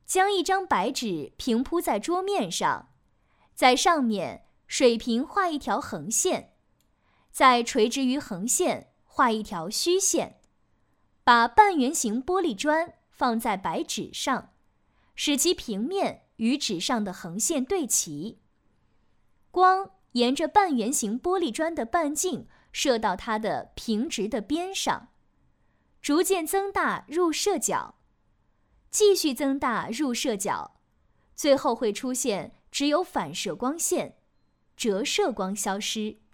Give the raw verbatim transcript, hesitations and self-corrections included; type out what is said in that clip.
将一张白纸平铺在桌面上，在上面水平画一条横线，再垂直于横线画一条虚线，把半圆形玻璃砖放在白纸上，使其平面与纸上的横线对齐。光沿着半圆形玻璃砖的半径射到它的平直的边上，逐渐增大入射角，继续增大入射角，最后会出现只有反射光线，折射光消失。